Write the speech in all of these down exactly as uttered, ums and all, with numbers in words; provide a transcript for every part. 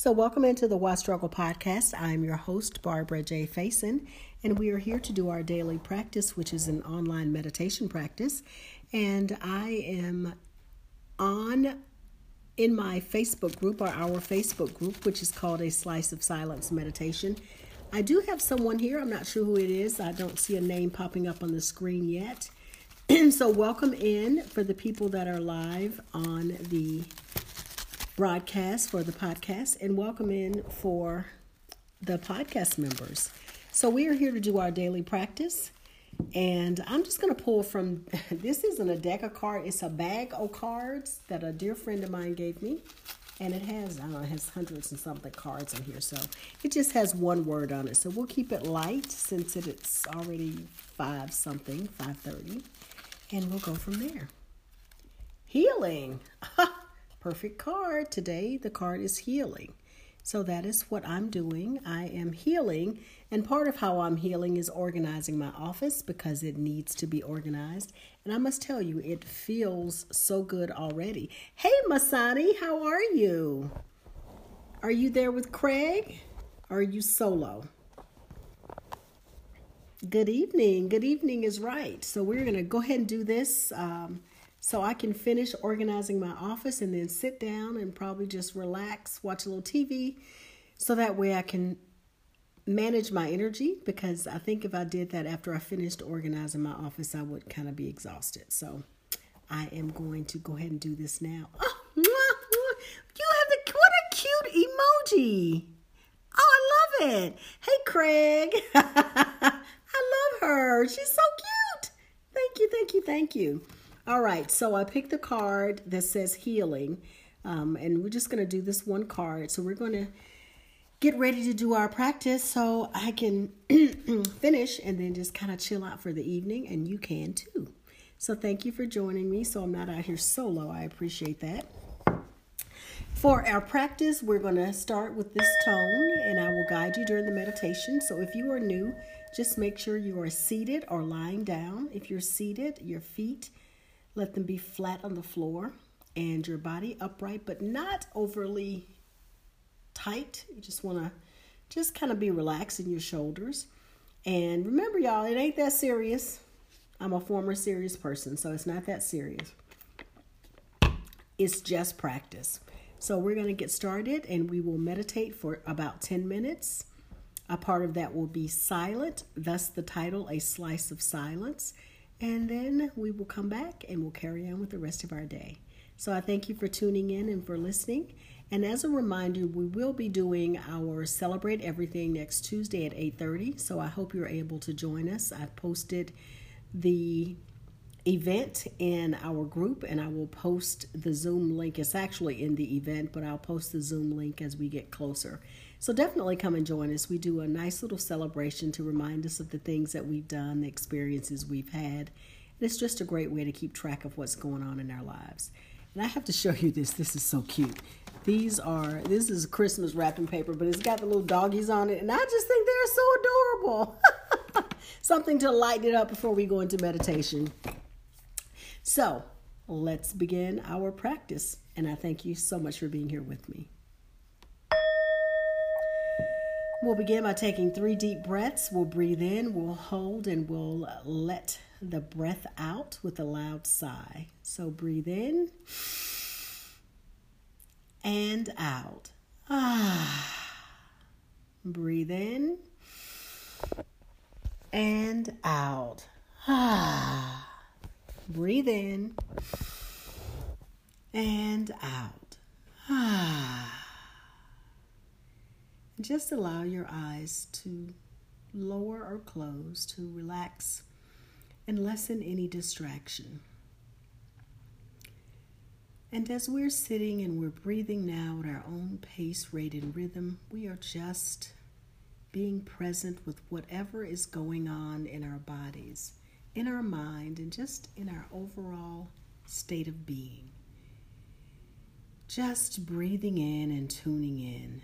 So welcome into the Why Struggle podcast. I'm your host, Barbara J. Faison, and we are here to do our daily practice, which is an online meditation practice. And I am on in my Facebook group, or our Facebook group, which is called A Slice of Silence Meditation. I do have someone here. I'm not sure who it is. I don't see a name popping up on the screen yet. And so welcome in for the people that are live on the broadcast for the podcast, and welcome in for the podcast members. So we are here to do our daily practice, and I'm just going to pull from, this isn't a deck of cards, it's a bag of cards that a dear friend of mine gave me, and it has, I don't know, it has hundreds and something cards in here, so it just has one word on it. So we'll keep it light since it, it's already five something, five thirty, and we'll go from there. Healing. Perfect card. Today, the card is healing. So that is what I'm doing. I am healing. And part of how I'm healing is organizing my office because it needs to be organized. And I must tell you, it feels so good already. Hey, Masani, how are you? Are you there with Craig? Or are you solo? Good evening. Good evening is right. So we're going to go ahead and do this. Um, So I can finish organizing my office and then sit down and probably just relax, watch a little T V. So that way I can manage my energy, because I think if I did that after I finished organizing my office, I would kind of be exhausted. So I am going to go ahead and do this now. Oh, you have the, what a cute emoji. Oh, I love it. Hey, Craig. I love her. She's so cute. Thank you, thank you, thank you. All right, so I picked the card that says healing, um, and we're just going to do this one card. So we're going to get ready to do our practice so I can finish and then just kind of chill out for the evening, and you can too. So thank you for joining me. So I'm not out here solo. I appreciate that. For our practice, we're going to start with this tone, and I will guide you during the meditation. So if you are new, just make sure you are seated or lying down. If you're seated, your feet, let them be flat on the floor, and your body upright, but not overly tight. You just want to just kind of be relaxed in your shoulders. And remember, y'all, it ain't that serious. I'm a former serious person, so it's not that serious. It's just practice. So we're going to get started, and we will meditate for about ten minutes. A part of that will be silent, thus the title, A Slice of Silence. And then we will come back and we'll carry on with the rest of our day. So I thank you for tuning in and for listening. And as a reminder, we will be doing our Celebrate Everything next Tuesday at eight thirty. So I hope you're able to join us. I've posted the event in our group, and I will post the Zoom link. It's actually in the event, but I'll post the Zoom link as we get closer. So definitely come and join us. We do a nice little celebration to remind us of the things that we've done, the experiences we've had. And it's just a great way to keep track of what's going on in our lives. And I have to show you this. This is so cute. These are, this is Christmas wrapping paper, but it's got the little doggies on it. And I just think they're so adorable. Something to lighten it up before we go into meditation. So let's begin our practice. And I thank you so much for being here with me. We'll begin by taking three deep breaths. We'll breathe in, we'll hold, and we'll let the breath out with a loud sigh. So breathe in and out. Ah. Breathe in and out. Ah. Breathe in and out. Ah. Just allow your eyes to lower or close, to relax and lessen any distraction. And as we're sitting and we're breathing now at our own pace, rate, and rhythm, we are just being present with whatever is going on in our bodies, in our mind, and just in our overall state of being. Just breathing in and tuning in.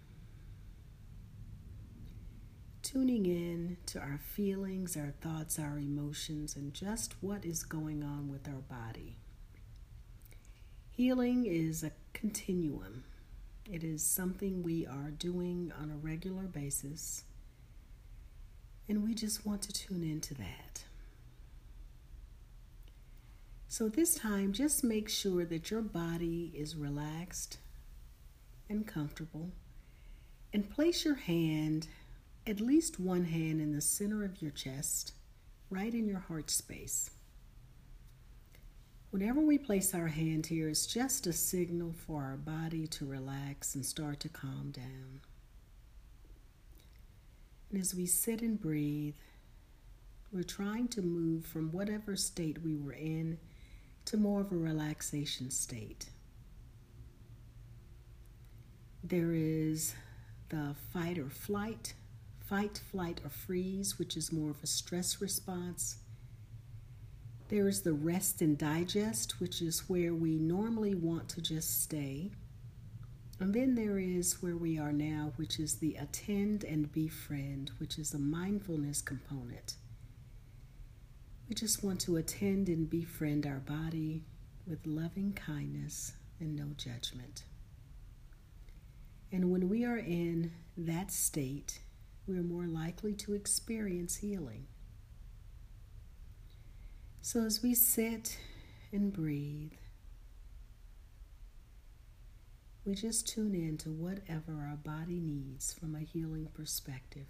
Tuning in to our feelings, our thoughts, our emotions, and just what is going on with our body. Healing is a continuum. It is something we are doing on a regular basis, and we just want to tune into that. So this time, just make sure that your body is relaxed and comfortable, and place your hand, at least one hand, in the center of your chest, right in your heart space. Whenever we place our hand here, it's just a signal for our body to relax and start to calm down. And as we sit and breathe, we're trying to move from whatever state we were in to more of a relaxation state. There is the fight or flight, fight, flight, or freeze, which is more of a stress response. There is the rest and digest, which is where we normally want to just stay. And then there is where we are now, which is the attend and befriend, which is a mindfulness component. We just want to attend and befriend our body with loving kindness and no judgment. And when we are in that state, we're more likely to experience healing. So as we sit and breathe, we just tune in to whatever our body needs from a healing perspective.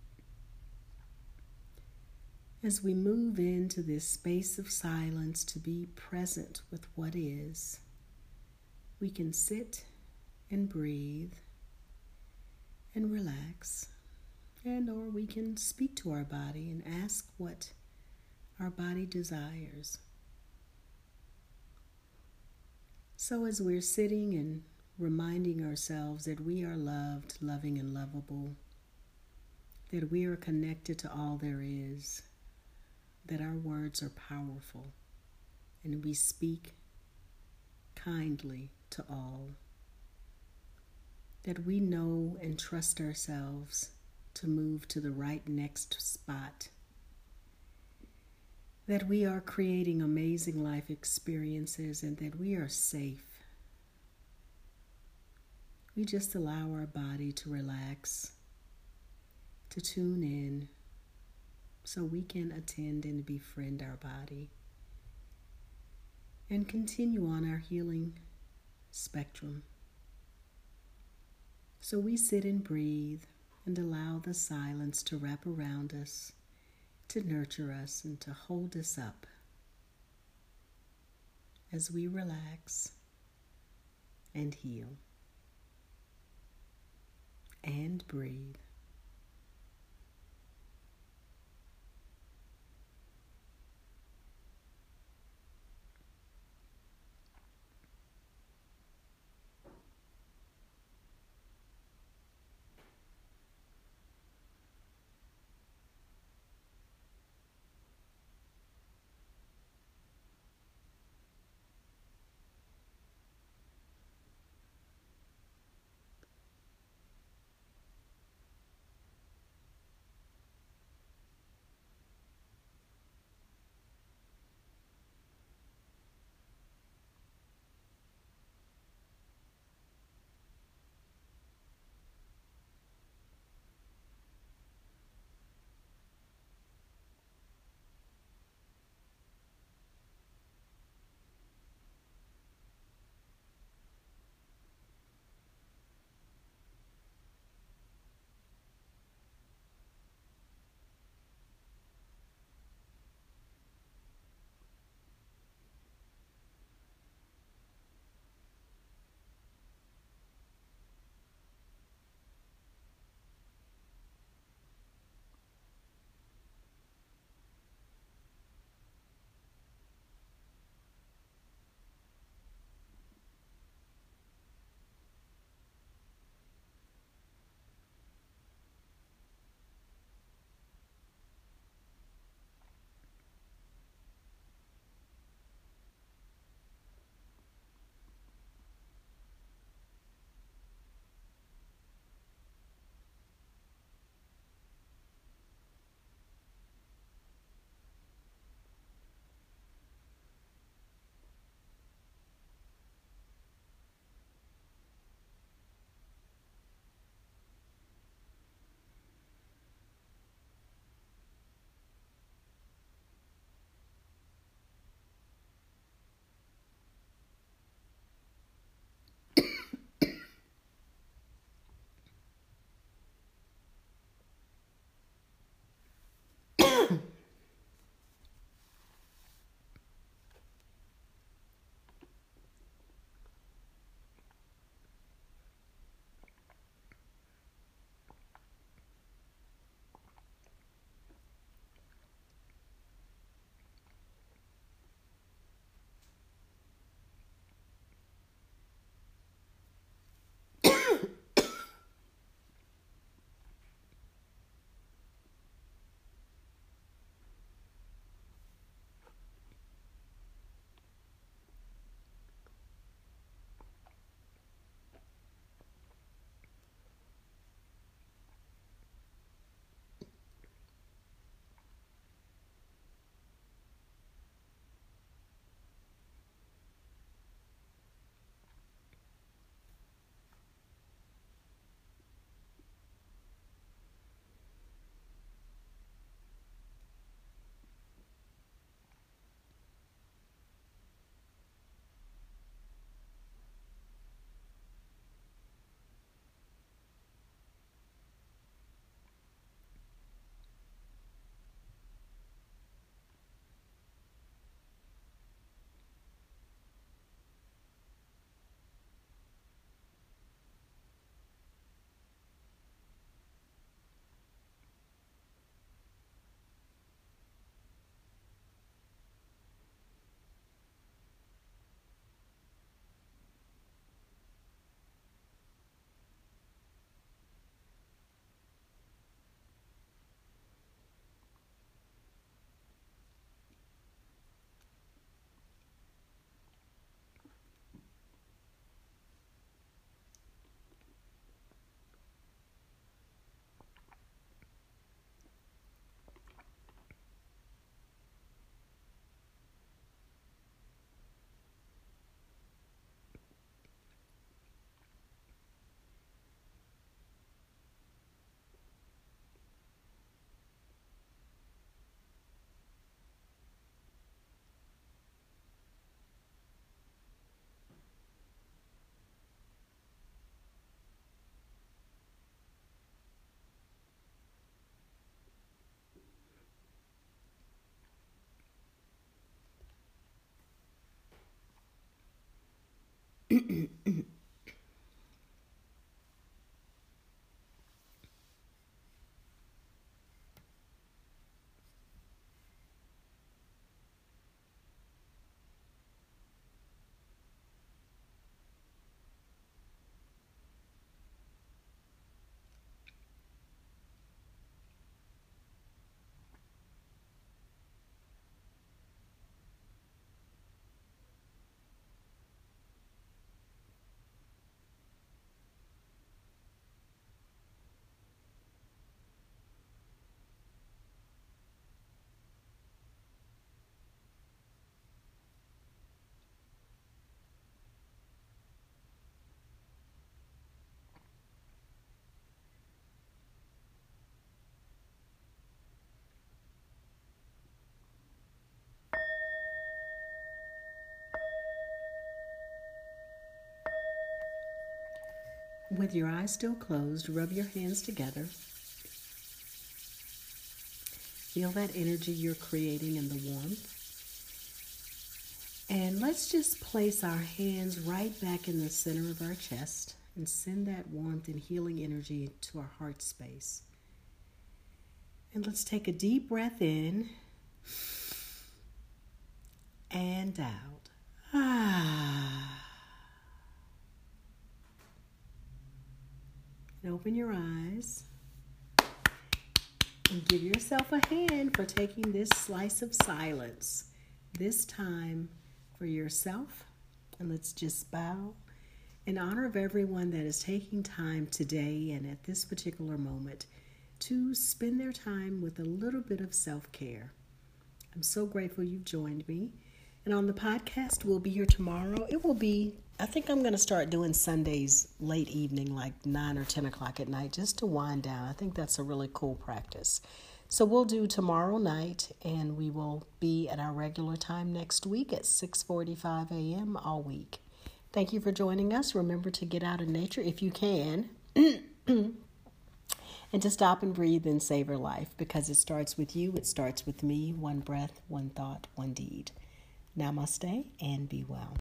As we move into this space of silence to be present with what is, we can sit and breathe and relax, and or we can speak to our body and ask what our body desires. So as we're sitting and reminding ourselves that we are loved, loving, and lovable, that we are connected to all there is, that our words are powerful, and we speak kindly to all, that we know and trust ourselves to move to the right next spot, that we are creating amazing life experiences, and that we are safe. We just allow our body to relax, to tune in, so we can attend and befriend our body and continue on our healing spectrum. So we sit and breathe and allow the silence to wrap around us, to nurture us and to hold us up as we relax and heal and breathe. With your eyes still closed, rub your hands together. Feel that energy you're creating in the warmth. And let's just place our hands right back in the center of our chest and send that warmth and healing energy to our heart space. And let's take a deep breath in and out. Ah. And open your eyes and give yourself a hand for taking this slice of silence, this time for yourself. And let's just bow in honor of everyone that is taking time today and at this particular moment to spend their time with a little bit of self-care. I'm so grateful you've joined me. And on the podcast, we'll be here tomorrow. It will be, I think I'm going to start doing Sundays late evening, like nine or ten o'clock at night, just to wind down. I think that's a really cool practice. So we'll do tomorrow night, and we will be at our regular time next week at six forty-five a.m. all week. Thank you for joining us. Remember to get out in nature if you can, and to stop and breathe and savor life, because it starts with you. It starts with me. One breath, one thought, one deed. Namaste and be well.